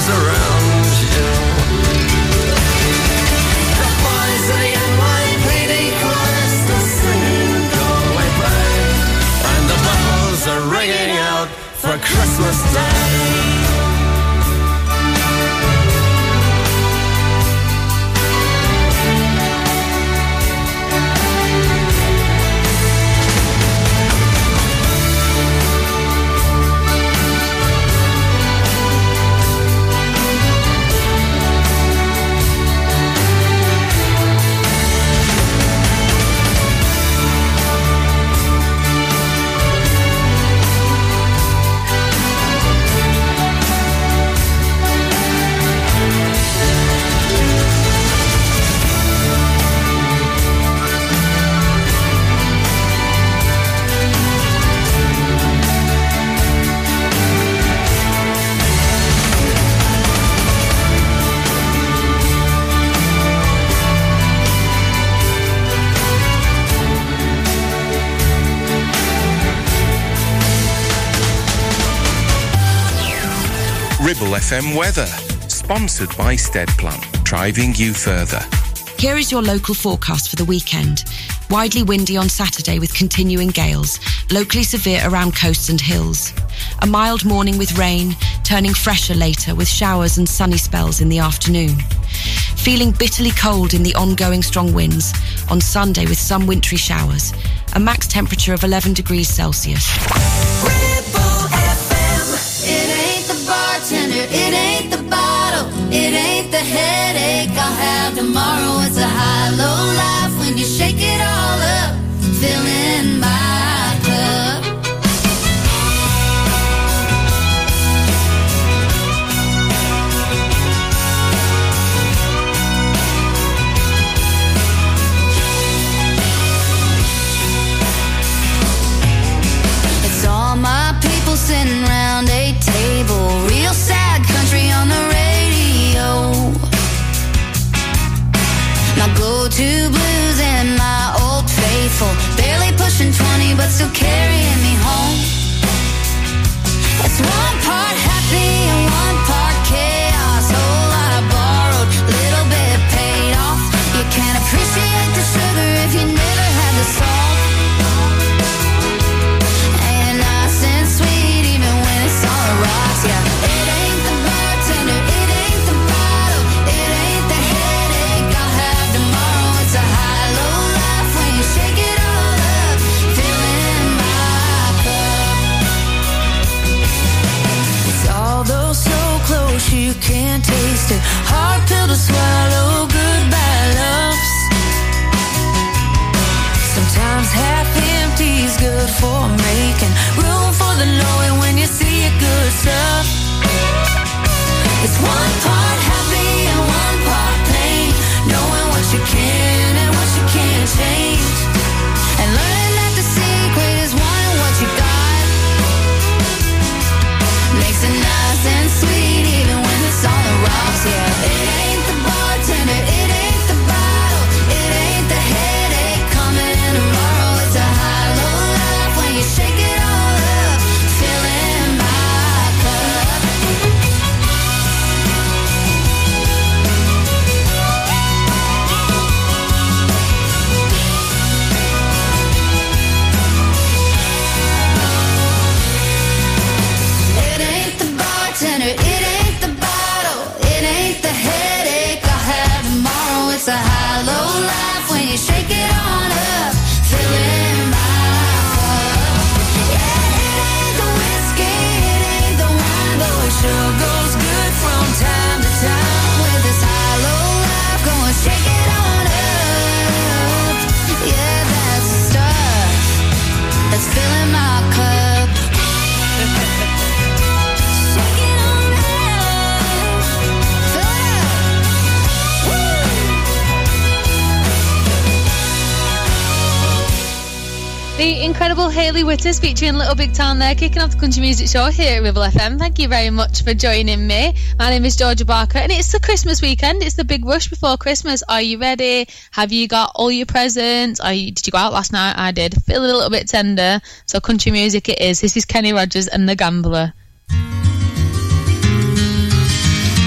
arms around you. The boys of the NYPD chorus, the singing Galway Bay, and the bells are ringing out for Christmas Day. Ribble FM weather, sponsored by Steadplan, driving you further. Here is your local forecast for the weekend. Widely windy on Saturday with continuing gales, locally severe around coasts and hills. A mild morning with rain, turning fresher later with showers and sunny spells in the afternoon. Feeling bitterly cold in the ongoing strong winds on Sunday with some wintry showers. A max temperature of 11 degrees Celsius. It ain't the bottle, it ain't the headache I'll have tomorrow. It's a high-low life when you shake it all up, filling my cup. It's all my people sitting round a table, real sad country on the radio. My go-to blues and my old faithful, barely pushing 20 but still carrying me home. It's one part happy and one part chaos, whole lot of borrowed, little bit paid off. You can't appreciate the sugar if you never had the salt. And nice and sweet even when it's on the rocks, yeah. It ain't the bartender, it ain't the bottle, it ain't the headache I'll have tomorrow. It's a high-low life when you shake it all up, filling my cup. It's although so close you can't taste it, hard pill to swallow, goodbye loves. Sometimes half empty's good for making room for the knowing when you see your good stuff. It's one part happy and one part pain, knowing what you can and what you can't change, and learning that the secret is wanting what you got. Makes it nice and sweet even when it's on the rocks, yeah. It ain't the bartender, it ain't the bottle, it ain't the headache coming in tomorrow. It's a high-low life when you shake it all up, filling my cup. It ain't the bartender, it ain't the bottle, it ain't the headache I'll have tomorrow. It's a high-low life when you shake it on up, filling my cup. Yeah, it ain't the whiskey, it ain't the wine, though it sure goes good from time to time. With this high-low life, go and shake it on up. Yeah, that's the stuff that's filling my cup. Shake it on up, fill it up. Woo! The incredible Hayley Whitters featuring Little Big Town there, kicking off the country music show here at Ribble FM. Thank you very much for joining me. My name is Georgia Barker, and it's the Christmas weekend. It's the big rush before Christmas. Are you ready? Have you got all your presents? Did you go out last night? I did. Feeling a little bit tender. So country music it is. This is Kenny Rogers and The Gambler.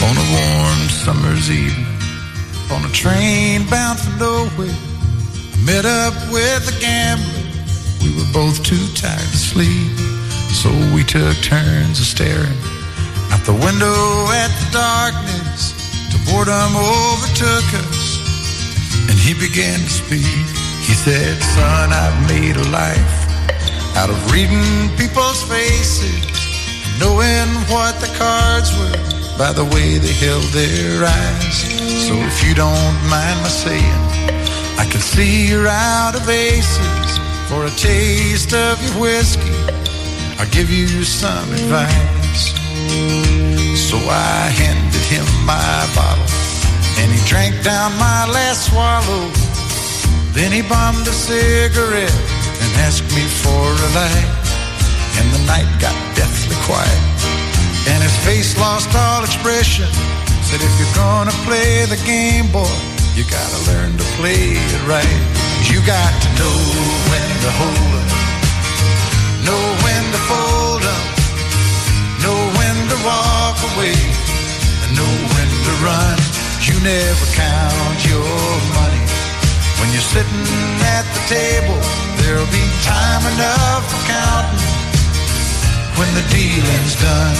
on a warm summer's evening, on a train bound for nowhere, I met up with a gambler. We were both too tired to sleep, so we took turns of staring out the window at the darkness till boredom overtook us, and he began to speak. He said, son, I've made a life out of reading people's faces, knowing what the cards were by the way they held their eyes. So if you don't mind my saying, I can see you're out of aces. For a taste of your whiskey, I'll give you some advice. So I handed him my bottle, and he drank down my last swallow. Then he bummed a cigarette and asked me for a light. And the night got deathly quiet, and his face lost all expression. Said, if you're gonna play the game, boy, you gotta learn to play it right. You got to know when to hold up, know when to fold up, know when to walk away, and know when to run. You never count your money when you're sitting at the table. There'll be time enough for counting when the dealing's done.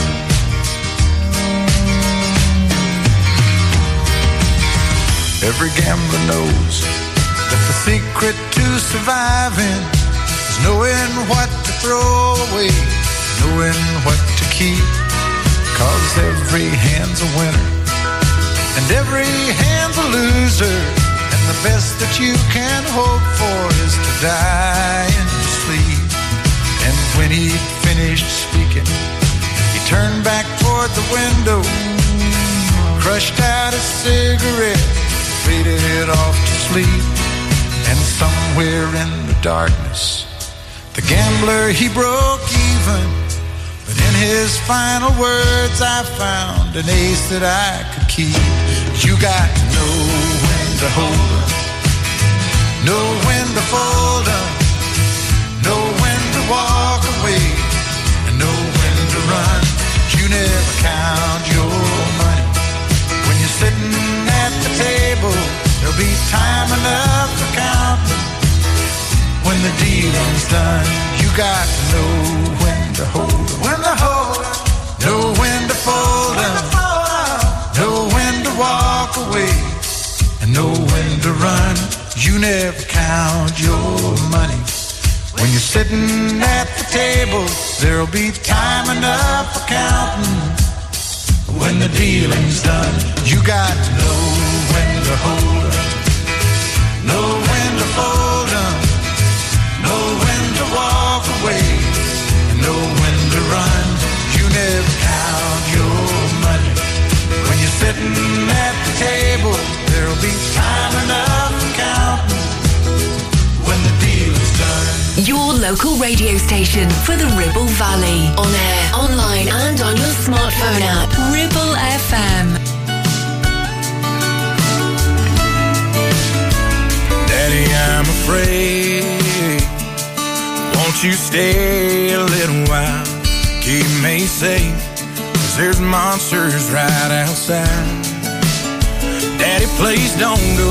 Every gambler knows that the secret to surviving is knowing what to throw away, knowing what to keep. 'Cause every hand's a winner and every hand's a loser, and the best that you can hope for is to die in your sleep. And when he finished speaking, he turned back toward the window, crushed out a cigarette, faded off to sleep. And somewhere in the darkness, the gambler, he broke even. But in his final words, I found an ace that I could keep. You got to know when to hold up, know when to fold up, know when to walk away, and know when to run. You never count your money when you're sitting at the table. There'll be time enough for counting when the dealing's done. You got to know when to hold up, when to hold up, know when to fold up, know when to walk away, and know when to run. You never count your money when you're sitting at the table. There'll be time enough for counting when the dealing's done. You got to know when to hold up, know when to fold up, know when to walk away, and know when to run. You never count your money when you're sitting at the table. There'll be time enough for counting when the deal is done. Your local radio station for the Ribble Valley. On air, online, and on your smartphone app. Ribble FM. Daddy, I'm afraid. Won't you stay a little while? Keep me safe, 'cause there's monsters right outside. Daddy, please don't go.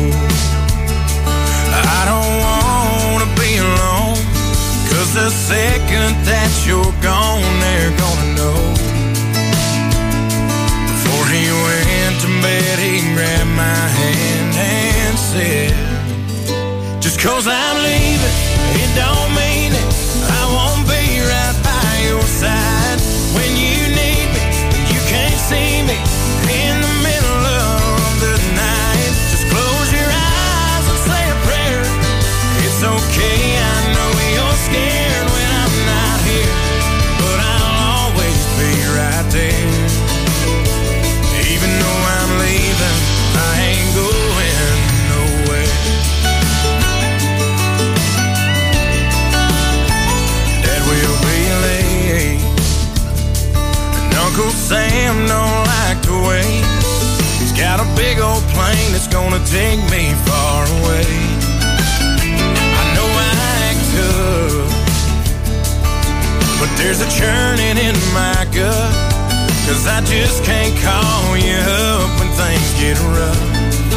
I don't want to be alone, 'cause the second that you're gone, they're gonna know. Before he went to bed, he grabbed my hand and said, just 'cause I'm leaving, it don't mean it. I won't be right by your side when you need me. You can't see me in the middle of the night. Just close your eyes and say a prayer. It's okay, I know you're scared when I'm not here, but I'll always be right there. Even though I'm leaving, I ain't going nowhere. Dad will be late, and Uncle Sam don't like to wait. He's got a big old plane that's gonna take me far away. I know I act tough, but there's a churning in my gut, 'cause 'cause I just can't call you up when things get rough.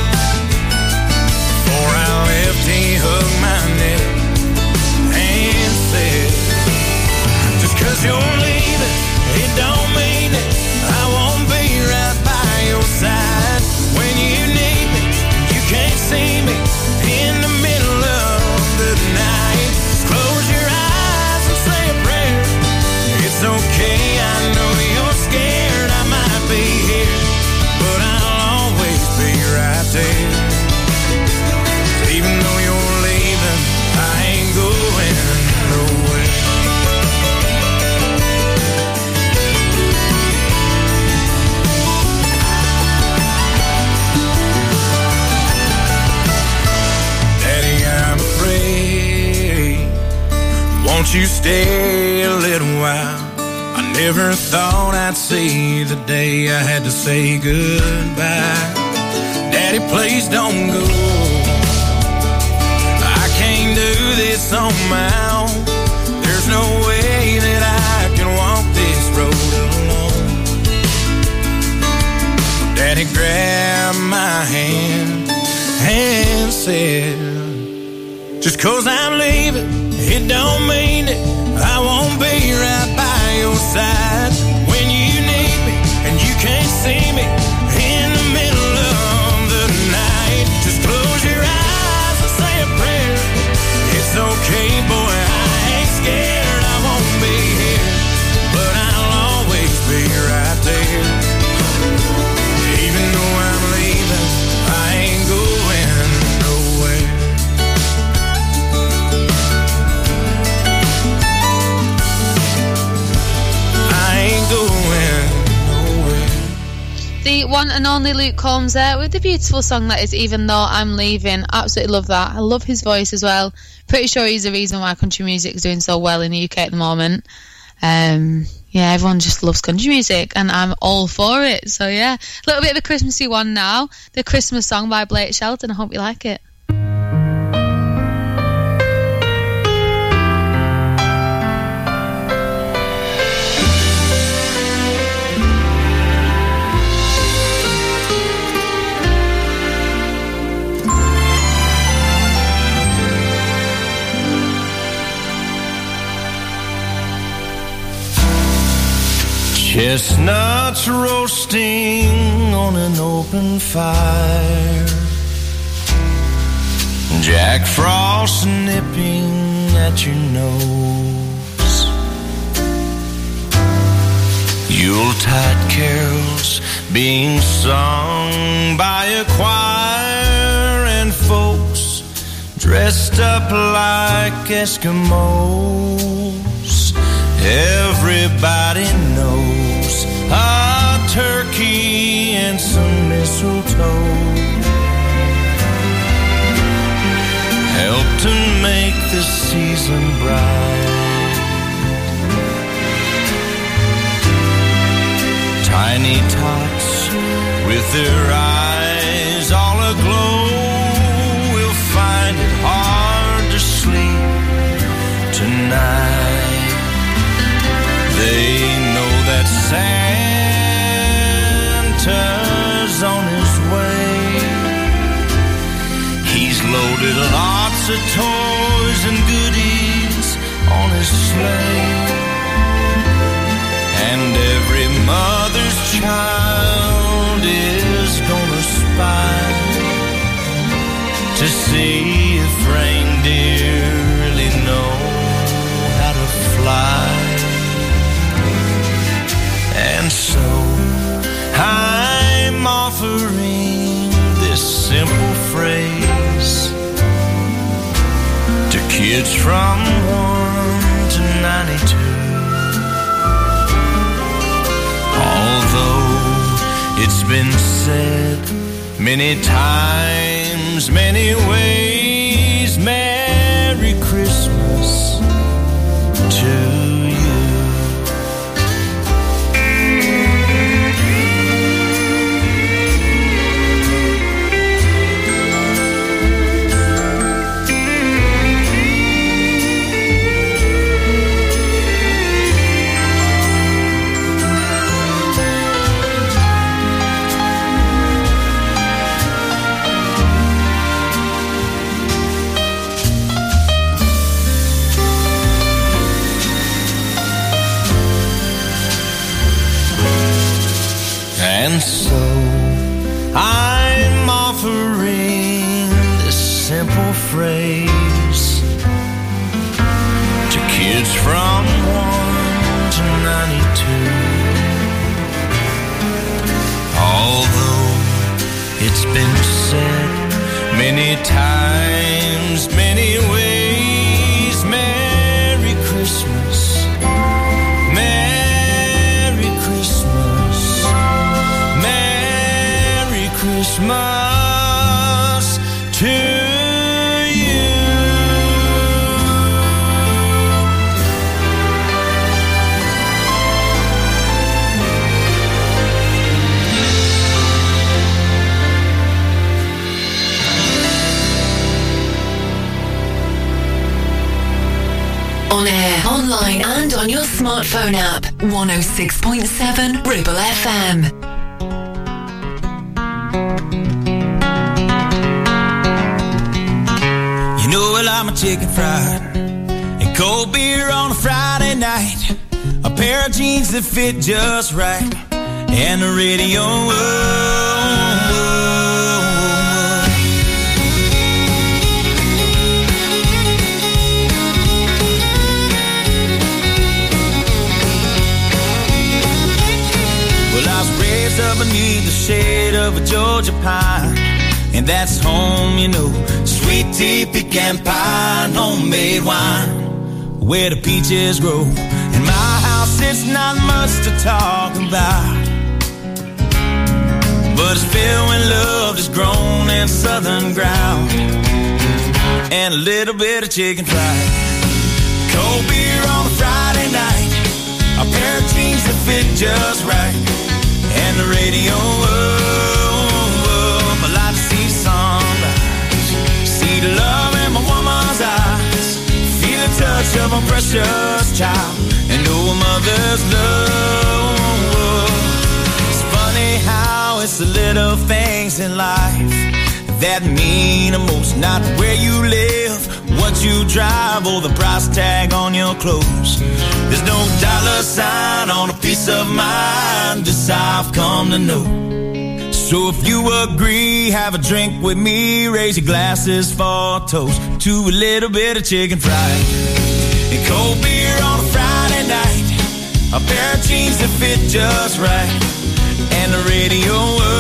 Before I left, he hugged my neck and said, just 'cause you're leaving, it don't mean it. I won't be right by your side when you need me. You can't see me in the middle of the night. Just close your eyes and say a prayer. It's okay, I know you're scared. I might be here, but I'll always be right there. Even though you're leaving, I ain't going nowhere. Daddy, I'm afraid. Won't you stay a little while? I never thought I'd see the day I had to say goodbye. Daddy, please don't go. I can't do this on my own. There's no way that I can walk this road alone. Daddy grabbed my hand and said, just 'cause I'm leaving, it don't mean it. I won't be right by your side when you need me and you can't see me in the middle of the night. Just close your eyes and say a prayer. It's okay, boy, I ain't scared. I won't be here, but I'll always be right there. Even though I'm leaving, I ain't going nowhere. The one and only Luke Combs there with the beautiful song that is Even Though I'm Leaving. Absolutely love that. I love his voice as well. Pretty sure he's the reason why country music is doing so well in the UK at the moment. Yeah, everyone just loves country music and I'm all for it. So yeah, a little bit of a Christmassy one now. The Christmas song by Blake Shelton. I hope you like it. Chestnuts roasting on an open fire, Jack Frost nipping at your nose, Yuletide carols being sung by a choir, and folks dressed up like Eskimos. Everybody knows a turkey and some mistletoe help to make the season bright. Tiny tots with their eyes all aglow will find it hard to sleep tonight. They know that Santa's on his way. He's loaded lots of toys and goodies on his sleigh. And every mother's child is gonna spy to see if reindeer really know how to fly. And so I'm offering this simple phrase to kids from 1 to 92. Although it's been said many times, many ways, Merry Christmas to you. And so I'm offering this simple phrase to kids from 1 to 92. Although it's been said many times, many ways, Merry Christmas, Merry Christmas, Merry Christmas to you. On air, online and on your smartphone app. 106.7 Ribble FM. You know I like my chicken fried and cold beer on a Friday night, a pair of jeans that fit just right, and the radio. Well, I was raised up beneath the shade of a Georgia pine, and that's home, you know. Sweet tea, pecan pie, and homemade wine, where the peaches grow. In my house, it's not much to talk about, but it's filled with love that's grown in southern ground, and a little bit of chicken fried, cold beer on a Friday night, a pair of jeans that fit just right, and the radio. I like to see sunrise, see the love in my woman's eyes, feel the touch of a precious child, and know a mother's love. It's funny how it's the little things in life that mean the most, not where you live, what you drive, or the price tag on your clothes. There's no dollar sign on a piece of mind, this I've come to know. So if you agree, have a drink with me, raise your glasses for a toast to a little bit of chicken fried and cold beer on a Friday night, a pair of jeans that fit just right, and the radio.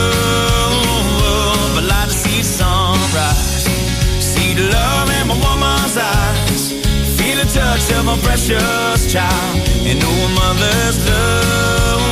I like to see sunrise, see the love in my woman's eyes, feel the touch of a precious child, and know a mother's love.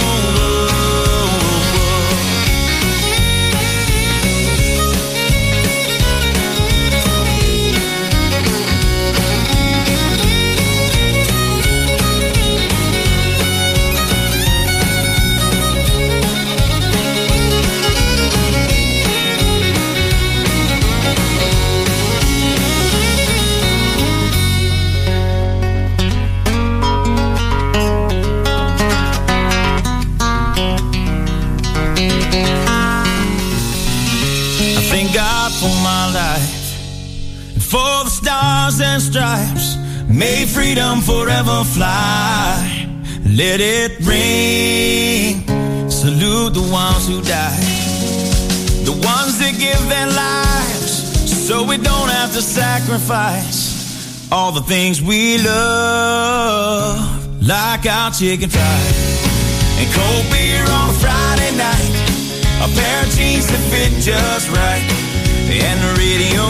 For my life and for the stars and stripes, may freedom forever fly. Let it ring, salute the ones who died, the ones that give their lives so we don't have to sacrifice all the things we love, like our chicken fried and cold beer on a Friday night, a pair of jeans that fit just right, and the radio.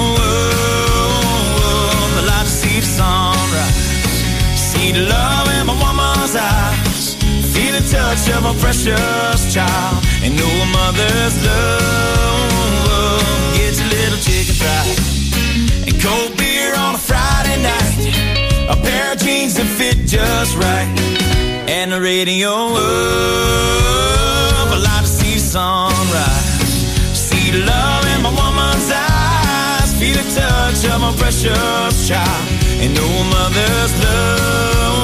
I like to see the sunrise, see the love in my woman's eyes, feel the touch of a precious child, and know a mother's love. Get your little chicken fried and cold beer on a Friday night, a pair of jeans that fit just right, and the radio. I like to see the sunrise, see the love in my woman's eyes, feel the touch of my precious child, and know a mother's love.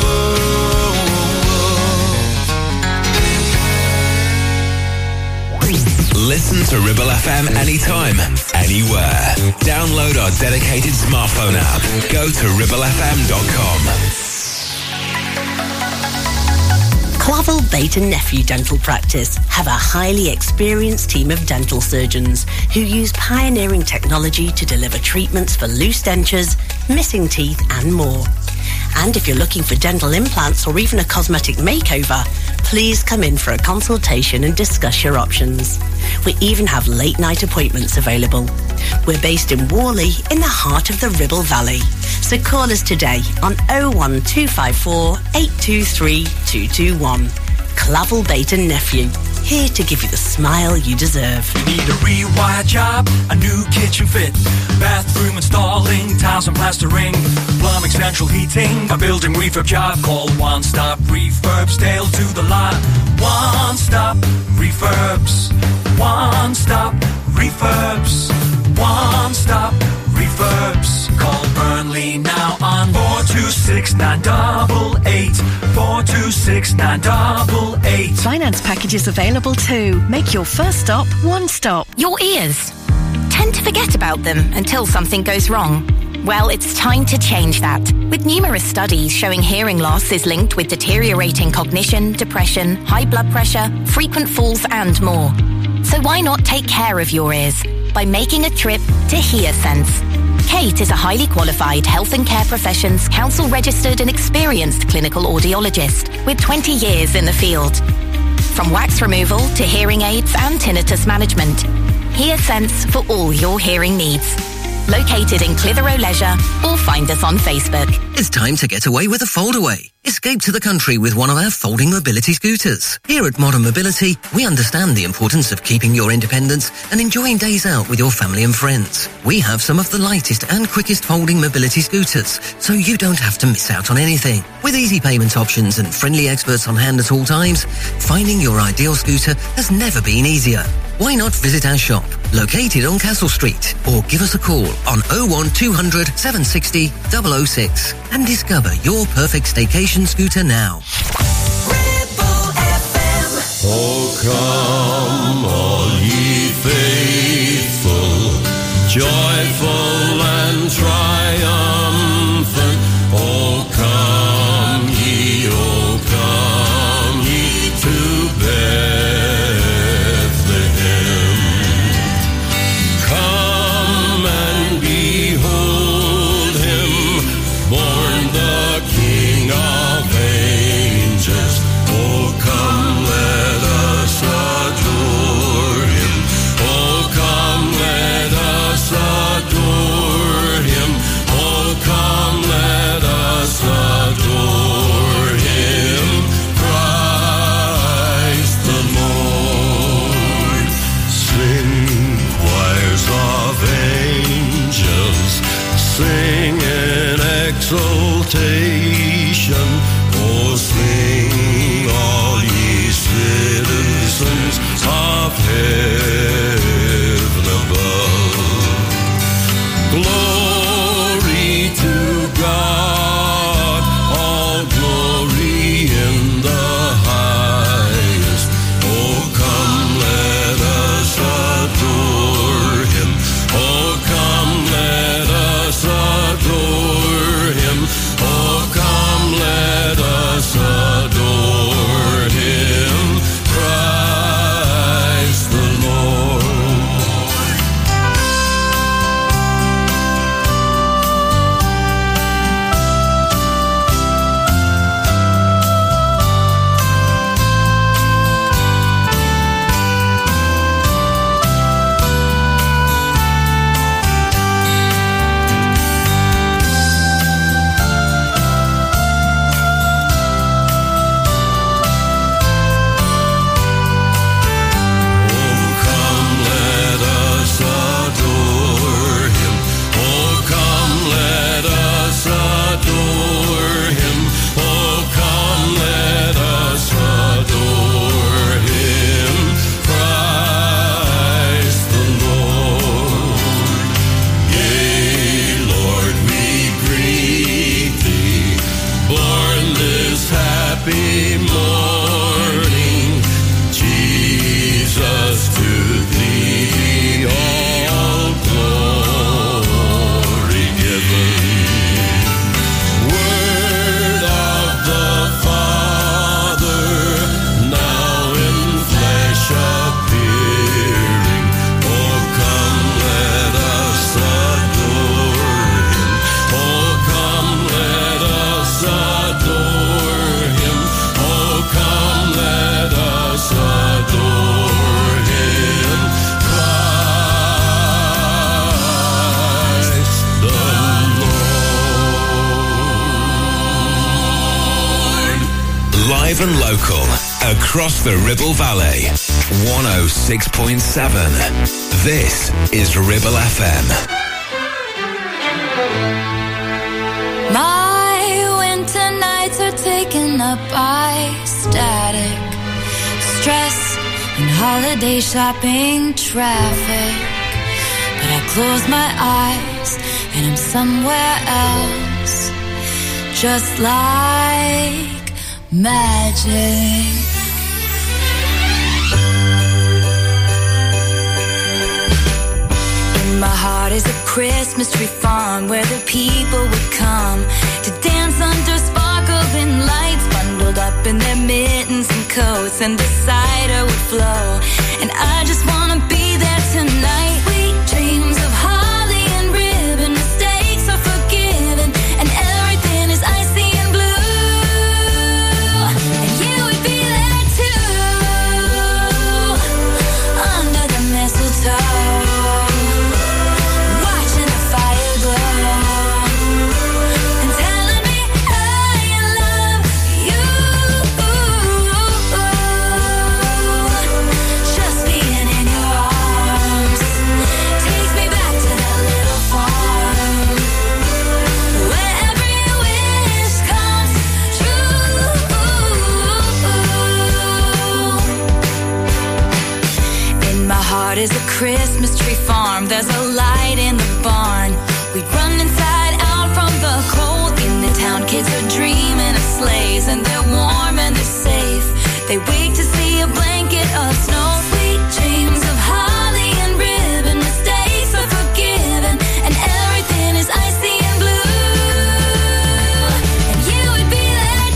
Listen to Ribble FM anytime, anywhere. Download our dedicated smartphone app. Go to ribblefm.com. Clavel Bait and Nephew Dental Practice have a highly experienced team of dental surgeons who use pioneering technology to deliver treatments for loose dentures, missing teeth and more. And if you're looking for dental implants or even a cosmetic makeover, please come in for a consultation and discuss your options. We even have late night appointments available. We're based in Worley in the heart of the Ribble Valley. So call us today on 01254 823 221. Clavel Bait and Nephew, here to give you the smile you deserve. You need a rewire job, a new kitchen fit, bathroom installing, tiles and plastering, plumbing, central heating, a building refurb job. Call One Stop Refurbs, Dale to the lot. One Stop Refurbs. One Stop Refurbs. One Stop Refurbs. Call Burnley now on 426-988. 426-988. Finance packages available too. Make your first stop One Stop. Your ears. Tend to forget about them until something goes wrong. Well, it's time to change that. With numerous studies showing hearing loss is linked with deteriorating cognition, depression, high blood pressure, frequent falls and more. So why not take care of your ears by making a trip to HearSense? Kate is a highly qualified health and care professions, council registered and experienced clinical audiologist with 20 years in the field. From wax removal to hearing aids and tinnitus management, HearSense for all your hearing needs. Located in Clitheroe Leisure, or find us on Facebook. It's time to get away with a foldaway. Escape to the country with one of our folding mobility scooters. Here at Modern Mobility, we understand the importance of keeping your independence and enjoying days out with your family and friends. We have some of the lightest and quickest folding mobility scooters, so you don't have to miss out on anything. With easy payment options and friendly experts on hand at all times, finding your ideal scooter has never been easier. Why not visit our shop, located on Castle Street, or give us a call on 01200 760 006 and discover your perfect staycation scooter now. Oh, come, all ye faithful, joyful and triumphant. Oh, come ye to Bethlehem. Come and behold him, born the King of angels. Oh, come, let us adore him. Oh, come, let us adore him. Oh, come, let us adore him. Christ the Lord. Sing, choirs of angels, sing in exultation. Oh, sing, all ye citizens of heaven above. Glory to God, all glory in the highest. Oh, come, let us adore him. Oh, come, let us adore him. Live and local, across the Ribble Valley. 106.7. This is Ribble FM. My winter nights are taken up by static, stress, and holiday shopping traffic. But I close my eyes and I'm somewhere else, just like magic. In my heart is a Christmas tree farm where the people would come to dance under sparkling lights, bundled up in their mittens and coats, and the cider would flow. And I just wanna be there tonight. Sweet dreams of holly and ribbon, mistakes are forgiven, and everything is icy and blue. And you would be there too, under the mistletoe. Is a Christmas tree farm, there's a light in the barn. We'd run inside out from the cold. In the town, kids are dreaming of sleighs, and they're warm and they're safe. They wait to see a blanket of snow. Sweet dreams of holly and ribbon, mistakes are forgiven, and everything is icy and blue. And you would be there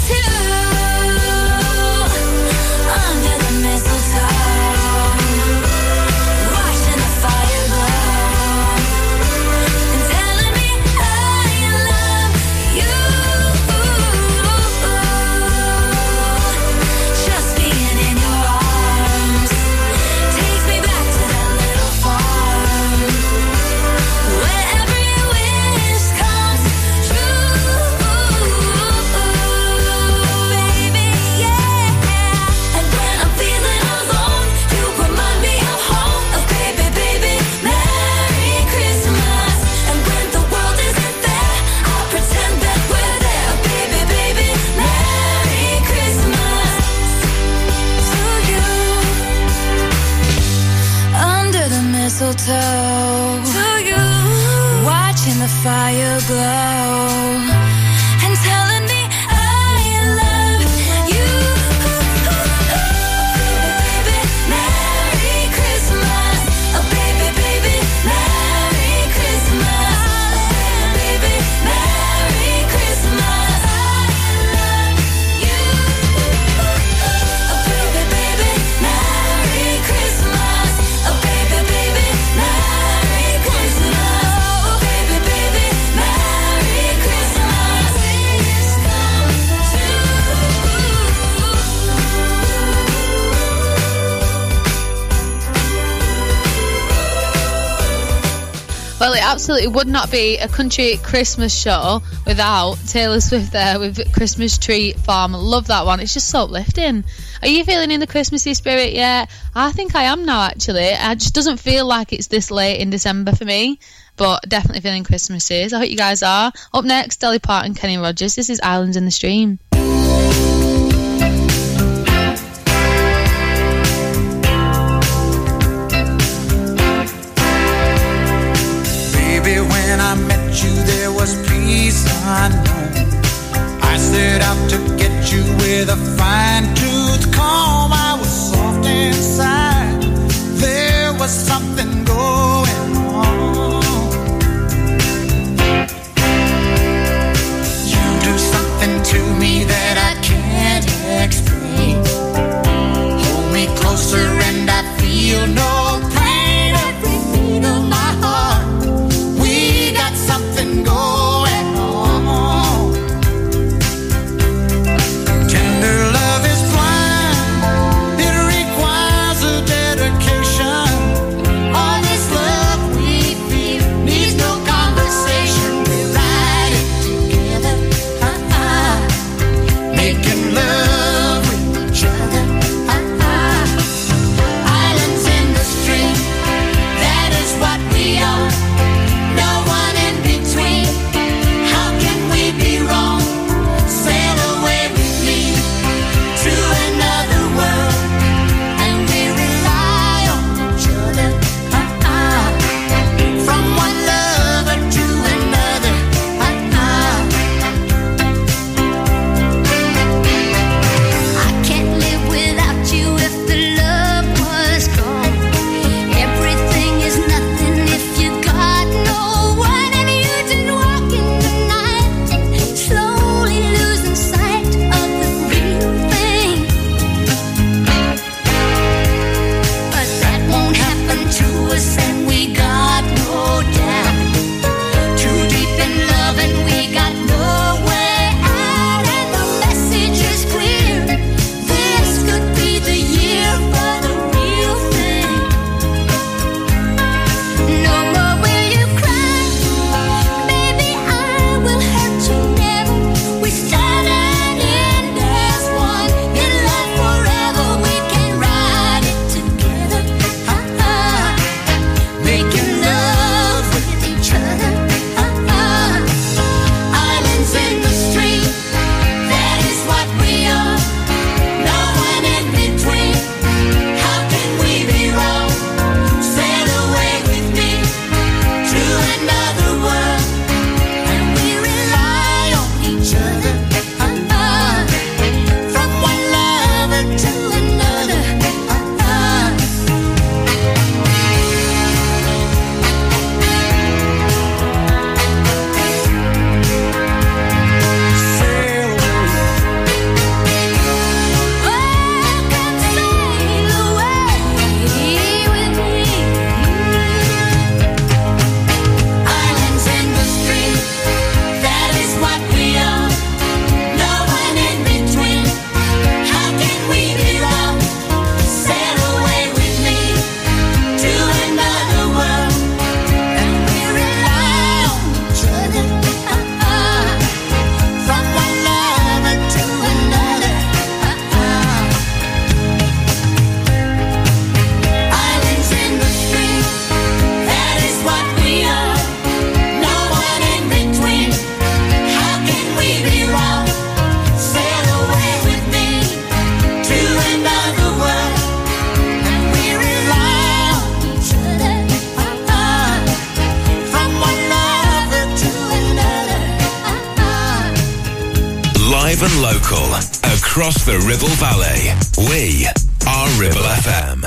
too, under the mistletoe. Mistletoe to you, watching the fire glow and telling me I love you. Baby, Merry Christmas. Oh, baby, baby, Merry Christmas. Baby, Merry Christmas. I love you. Oh, baby, baby, Merry Christmas. Oh, baby, baby, Merry Christmas. Oh, baby, baby, Merry Christmas. Please come Well, it absolutely would not be a country Christmas show without Taylor Swift there with Christmas Tree Farm. Love that one. It's just so uplifting. Are you feeling in the Christmassy spirit yet? I think I am now, actually. It just doesn't feel like it's this late in December for me, but definitely feeling Christmassy. I hope you guys are. Up next, Dolly Parton, Kenny Rogers. This is Islands in the Stream. When I met you, there was peace unknown. I set out to get you with a fine-tooth comb. I was soft inside. There was something going on. You do something to me live and local, across the Ribble Valley. We are Ribble FM.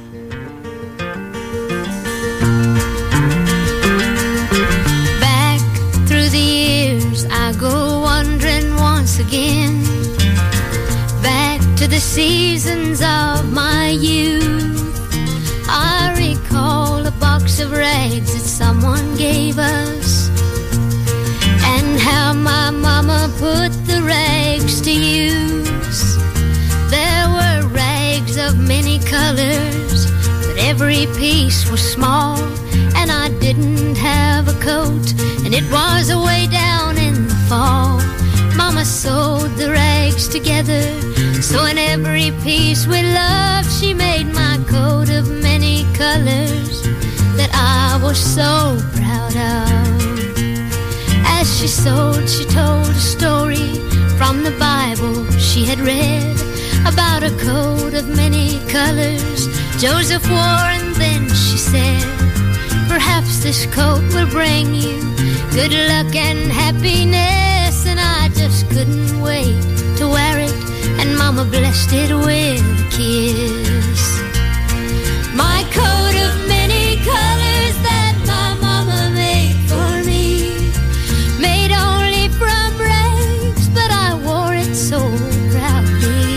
Back through the years, I go wandering once again. Back to the seasons of my youth. I recall a box of rags that someone gave us, and how my mama put the rags to use. There were rags of many colors, but every piece was small, and I didn't have a coat, and it was away down in the fall. Mama sewed the rags together, so in every piece with love she made my coat of many colors that I was so proud of. As she sewed, she told a story from the Bible she had read about a coat of many colors Joseph wore, and then she said, perhaps this coat will bring you good luck and happiness. And I just couldn't wait to wear it, and Mama blessed it with a kiss. My coat of many colors that my mama made for me, made only from rags, but I wore it so proudly.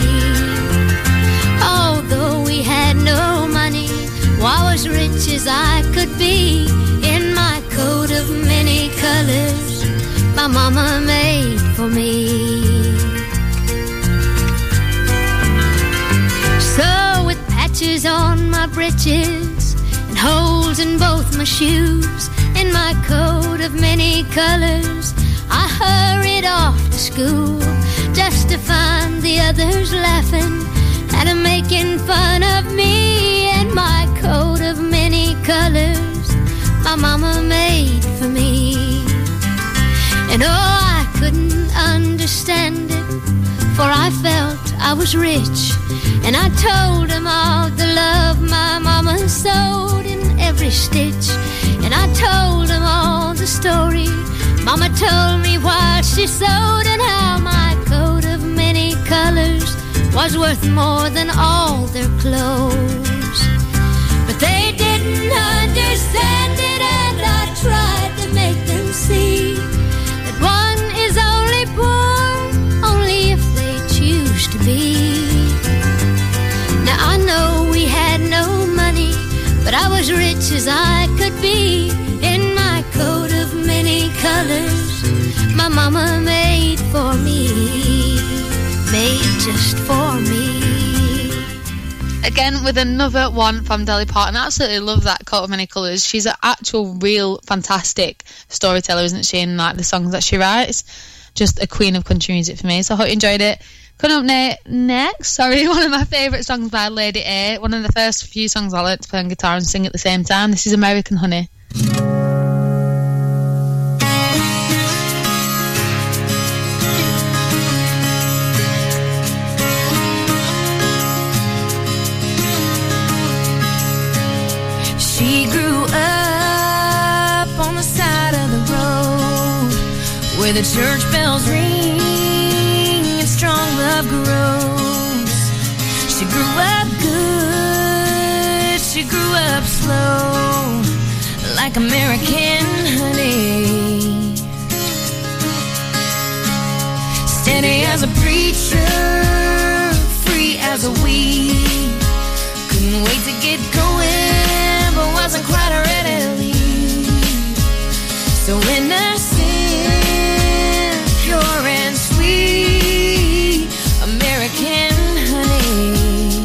Although we had no money, I was rich as I could be in my coat of many colors my mama made for me. So with patches on my breeches and holes in both my shoes, in my coat of many colors I hurried off to school, just to find the others laughing and making fun of me and my coat of many colors my mama made for me. And oh, I couldn't understand it, for I felt I was rich, and I told them all the love my mama sewed in every stitch. And I told them all the story Mama told me while she sewed, and how my coat of many colors was worth more than all their clothes. But they didn't understand it, and I tried to make them see that one is only poor only if they choose to be. Now I know we had no money, but I was rich as I could be in my coat of many colors my mama made for me, made just for me. Again with another one from Dolly Parton. I absolutely love that coat of many colours. She's an actual real fantastic storyteller, isn't she, in like the songs that she writes. Just a queen of country music for me, so I hope you enjoyed it. Coming up next, one of my favourite songs by Lady A, one of the first few songs I learnt to play on guitar and sing at the same time. This is American Honey. She grew up on the side of the road where the church bells ring and strong love grows. She grew up good, she grew up slow, like American honey. Steady as a preacher, free as a weed. Couldn't wait to get going, but wasn't quite ready to leave. So innocent, pure and sweet, American honey.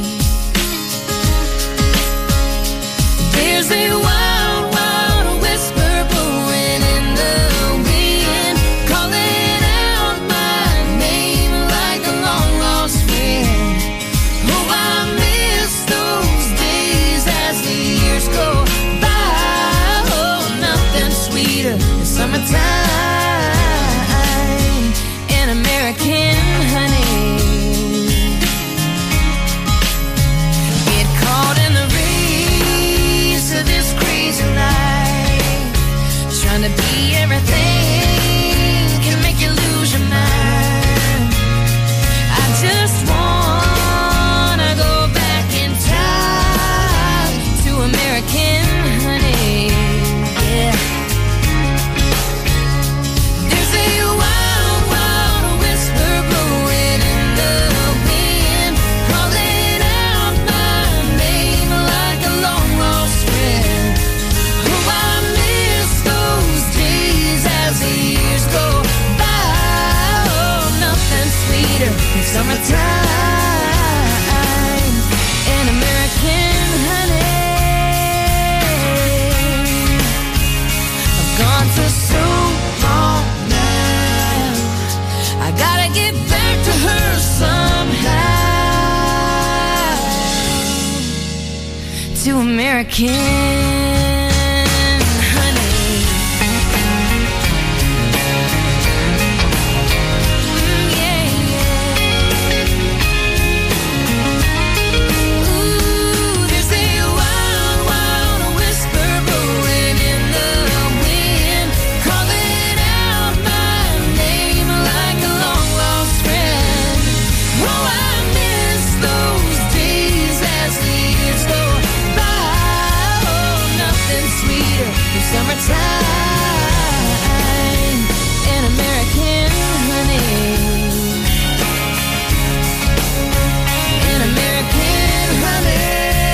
There's a wild, wild whisper blowing in the wind, calling out my name like a long, long to American. Summertime in American honey. In American honey.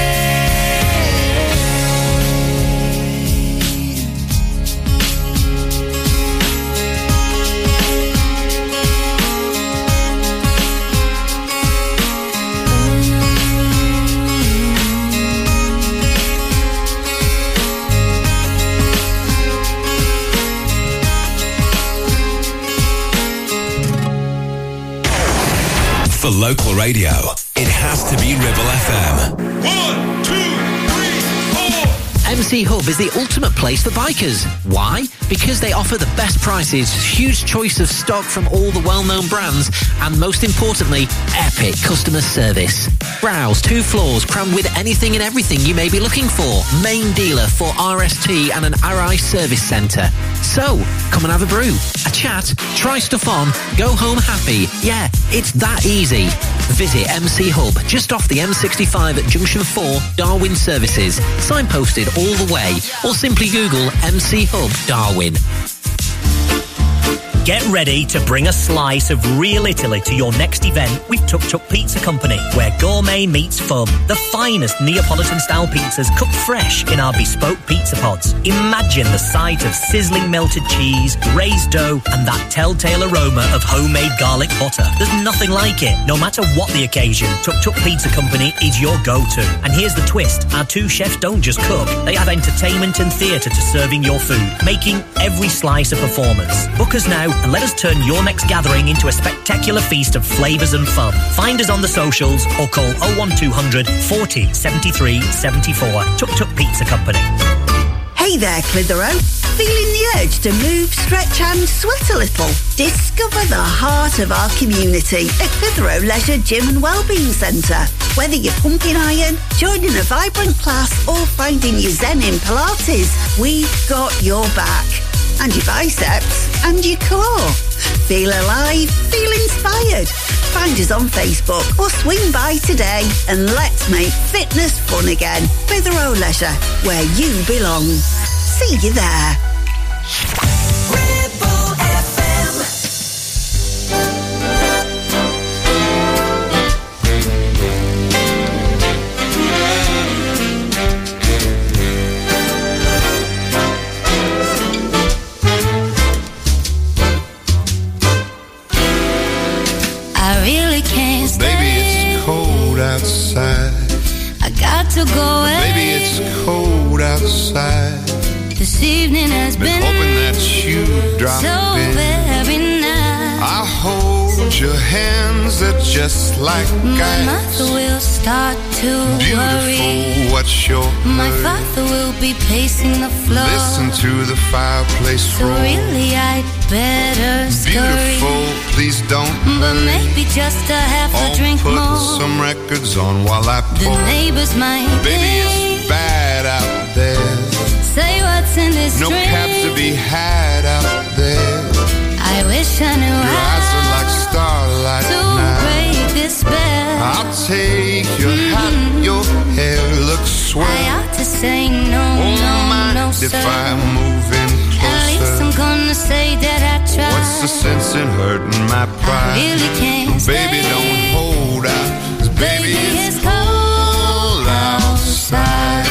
For local radio, it has to be Ribble FM. 1, 2, 3, 4. MC Hub is the ultimate place for bikers. Why? Because they offer the best prices, huge choice of stock from all the well-known brands, and most importantly, epic customer service. Browse 2 floors crammed with anything and everything you may be looking for. Main dealer for RST and an RI service centre. So, come and have a brew, a chat, try stuff on, go home happy. Yeah, it's that easy. Visit MC Hub just off the M65 at Junction 4, Darwin Services. Signposted all the way, or simply Google MC Hub Darwin. Get ready to bring a slice of real Italy to your next event with Tuk Tuk Pizza Company, where gourmet meets fun. The finest Neapolitan-style pizzas cooked fresh in our bespoke pizza pods. Imagine the sight of sizzling melted cheese, raised dough, and that telltale aroma of homemade garlic butter. There's nothing like it. No matter what the occasion, Tuk Tuk Pizza Company is your go-to. And here's the twist. Our 2 chefs don't just cook. They add entertainment and theatre to serving your food, making every slice a performance. Book us now and let us turn your next gathering into a spectacular feast of flavours and fun. Find us on the socials or call 01200 40 73 74. Tuk Tuk Pizza Company. Hey there, Clitheroe. Feeling the urge to move, stretch and sweat a little? Discover the heart of our community at Clitheroe Leisure Gym and Wellbeing Centre. Whether you're pumping iron, joining a vibrant class or finding your zen in Pilates, we've got your back. And your biceps and your core. Feel alive, feel inspired. Find us on Facebook or swing by today and let's make fitness fun again. Clitheroe Leisure, where you belong. See you there. Ribble FM. Outside. I got to go away. Baby, it's cold outside. This evening has been hoping that you drop so in. very nice. I hold your hands, they're just like My ice. mother will start to worry. Beautiful, what's your My hurry? father will be pacing the floor. Listen to the fireplace So roar. really I'd better scurry. Beautiful, please don't But hurry. maybe just a half a I'll drink put more. some records on while I The pour. neighbors might Baby, it's bad out there. say what's in this No drink. cabs to be had out there. I wish I knew Your eyes are like starlight to now. break this spell. I'll take your hat, your hair looks swell. I ought to say no, Oh, no, mind no, if sir. I'm moving At least closer? I'm gonna say that I tried. What's the sense in hurting my pride? I really can't Baby, stay. don't hold out, 'cause baby, It's cold outside.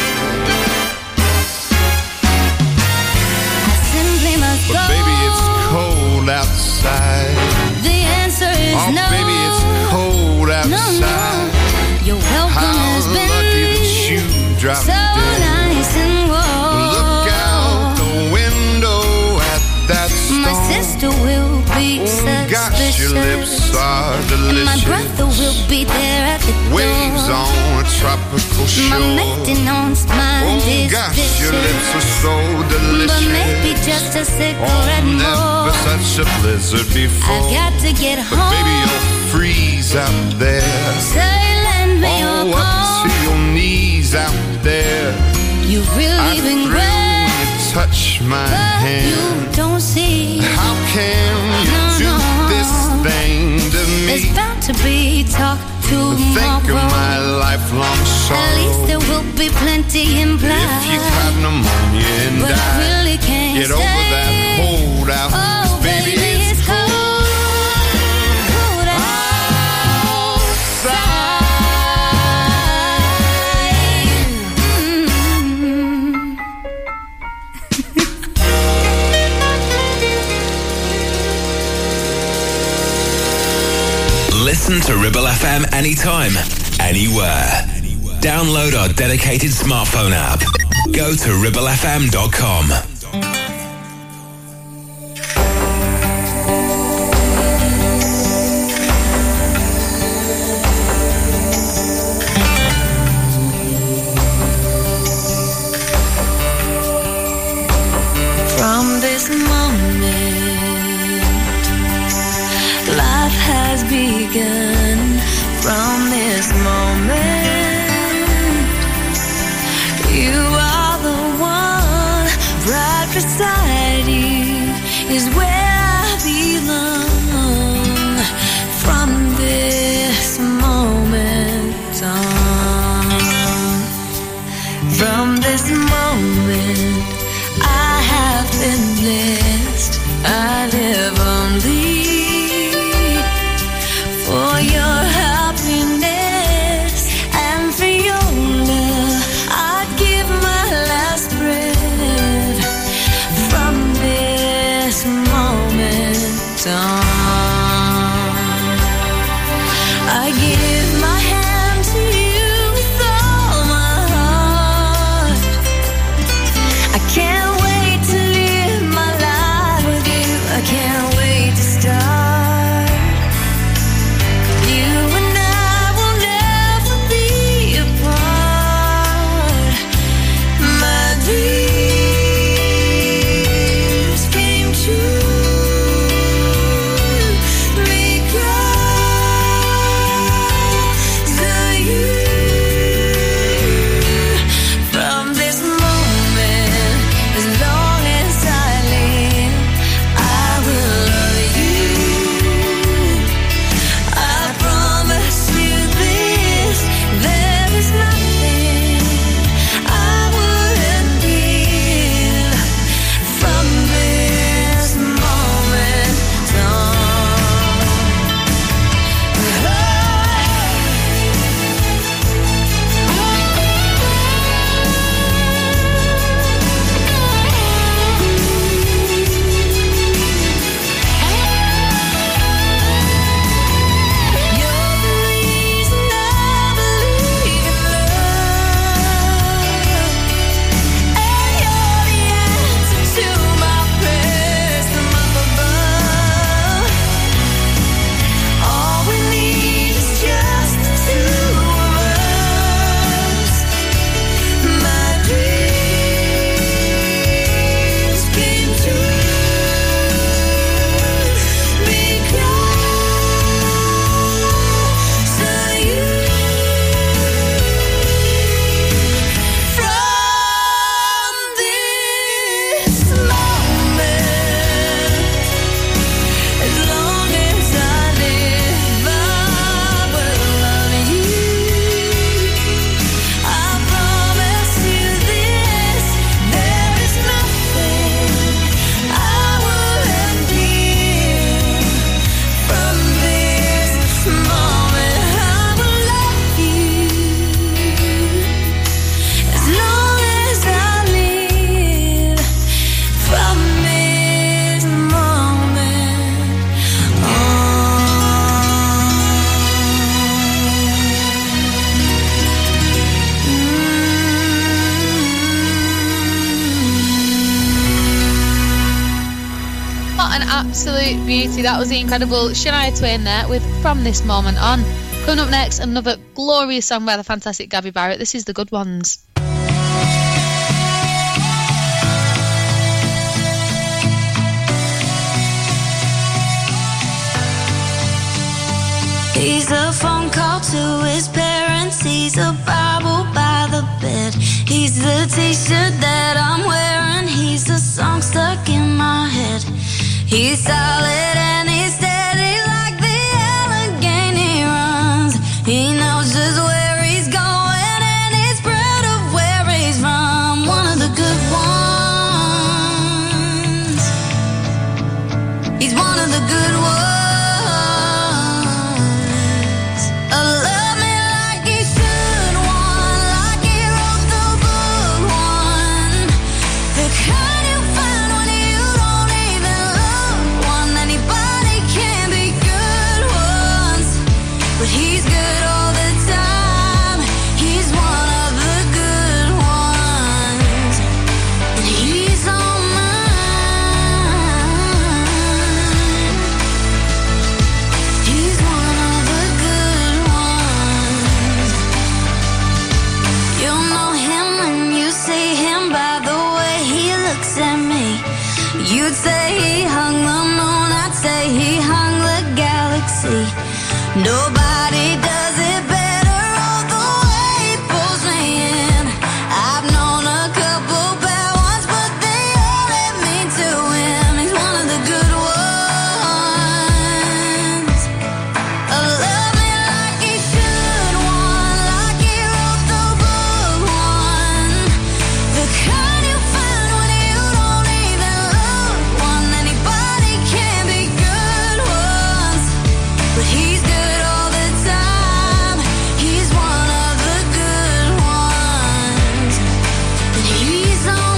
I simply must But go. baby, it's cold outside. The answer is Oh, no. baby, it's cold No, outside. no. Your welcome How has been lucky that you dropped so in. nice and warm. Look out the window at that storm. My sister will be Oh, gosh, your suspicious. lips are And delicious. my brother will be there at the door. Waves on a tropical shore. My maintenance mind is gosh, your vicious. lips are so delicious. But maybe just a cigarette more. Never such a blizzard before. I've got to get But home. baby, you'll freeze out there. Say, lend me your Oh, up coat. to your knees out there. You've really been thrill great, when you touch my but hand. you don't see. How can you do this thing to me? There's bound to be talk Think tomorrow. of my lifelong sorrow. At least there will be plenty implied. If you caught pneumonia and But I died, really can't get over stay. that holdout. Oh, 'Cause baby, it's cold Listen to Ribble FM anytime, anywhere. Download our dedicated smartphone app. Go to ribblefm.com. From this moment, life has begun. From this moment, you are the one. Right beside you is where I belong. From this moment on, from this moment, I have been blessed. I live only for your happiness and for your love. I'd give my last breath. From this moment on, I give my hand to you with all my heart. I can't wait to live my life absolute beauty. That was the incredible Shania Twain there with From This Moment On. Coming up next, another glorious song by the fantastic Gabby Barrett. This is The Good Ones. He's a phone call to his parents. He's a Bible by the bed. He's the t-shirt that I'm wearing. He's a song stuck in my head. He's solid and he's steady like the Allegheny runs. He knows just where he's going and he's proud of where he's from. One of the good ones. He's one of the good ones. You'd say he hung the moon, I'd say he hung the galaxy. Nobody does it better, all the way he pulls me in. I've known a couple bad ones, but they all led me to him. He's one of the good ones. Love me like he should, one like he wrote the book, one. The kind you find when you don't even look, one. Anybody can be good ones, but he's good all the time. He's one of the good ones, and he's on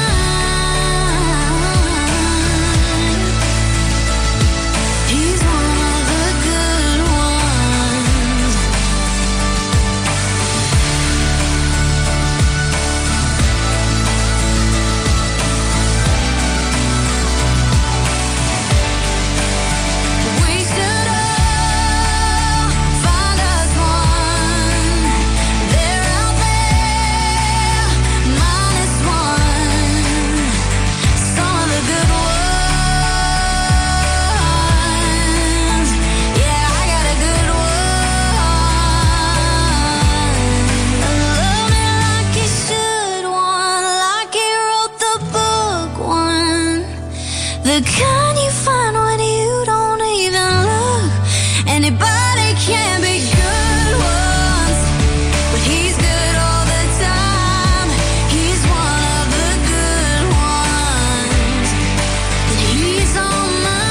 mine. He's one of the good ones. We should all find us one. They're out there, minus one. Some of the good ones. Yeah, I got a good one. Love me like he should, one like he wrote the book, one. The kind you find when you don't even look. Anybody can be good ones, but he's good all the time. He's one of the good ones, and he's on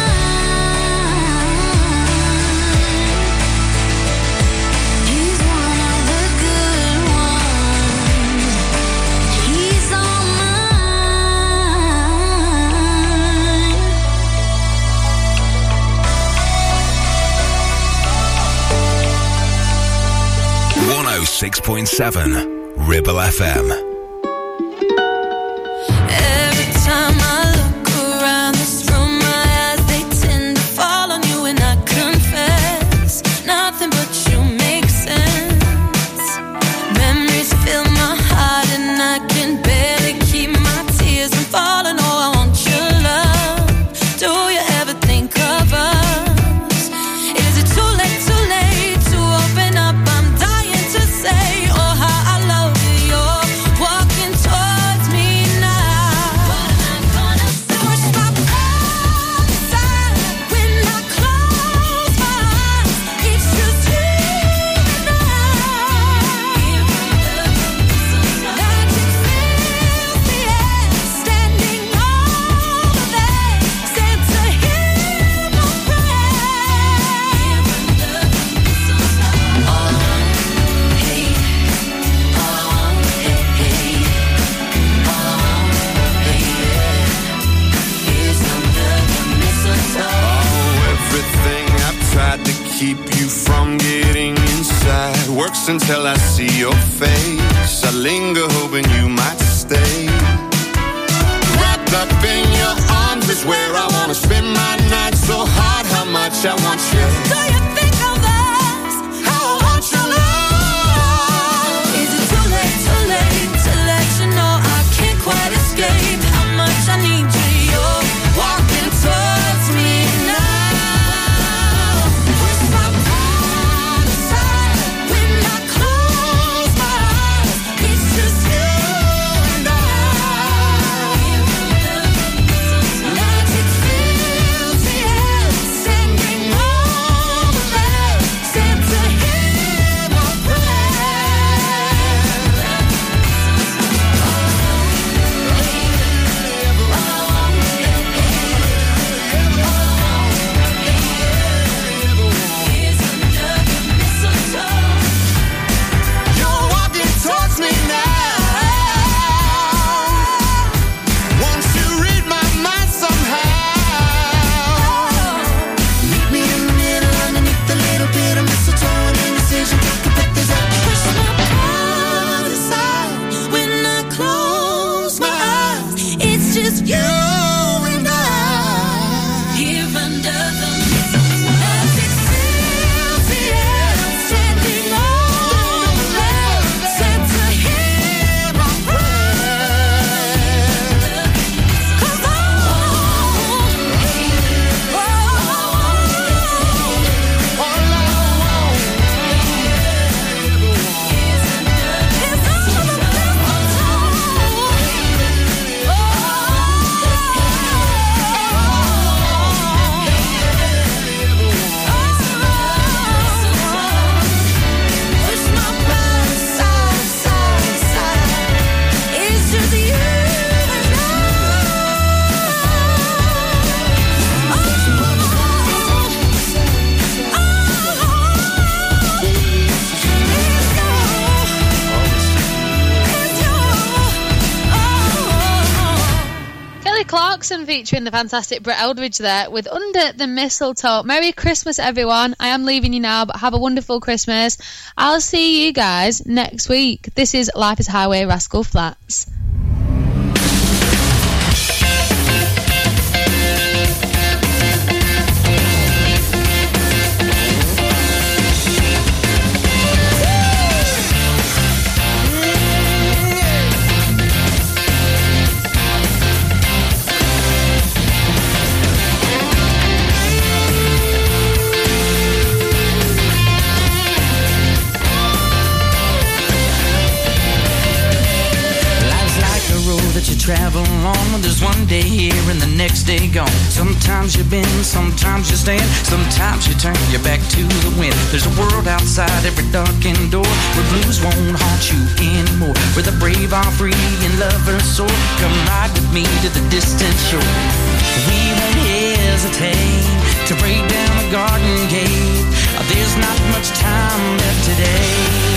mine. He's one of the good ones. He's on mine. 106.7 Ribble FM. Every time I look around this room, my eyes they tend to fall on you, and I confess nothing but you make sense. Memories fill my heart, and I can barely keep my tears from falling. Oh, I want your love. Do you ever think of us? Is it too late to open up? I'm dying to say, oh, how I love you. You're walking towards me now. What am I gonna say? Push my pride aside when I close my eyes. It's just you and I. Magic fills the air, standing over there. Santa, hear my prayer. Oh, everything I've tried to keep you from getting inside works until I see your face. I linger hoping you might stay. Wrapped up in your arms is where I wanna spend my I want you. Do you think of us? How I want your love? Is it too late to let you know I can't quite escape how much I need you? You're walking towards me now. Push my pride aside when I close my eyes. It's just you and I. Magic fills the air, sending all the way. Santa, hear my You're walking towards me now. Won't you read my mind somehow? Meet me in the middle underneath the little bit of mistletoe and indecision. Put this up. Push my pride aside when I close my eyes. It's just you and I. Here under the mistletoe. Magic fills the air, sending all the way. Santa, hear my prayer. 'Cause push my pride aside, side. It's just you and Kelly Clarkson featuring the fantastic Brett Eldridge there with Under the Mistletoe. Merry Christmas, everyone. I am leaving you now, but have a wonderful Christmas. I'll see you guys next week. This is Life is Highway, Rascal Flatts. Life's like a road that you travel on. There's one day here and the next day gone. Sometimes you bend, sometimes you stand, sometimes you turn your back to the wind. There's a world outside every darkened door where blues won't haunt you anymore, where the brave are free and lovers soar. Come ride with me to the distant shore. We won't hesitate to break down a garden gate. There's not much time left today.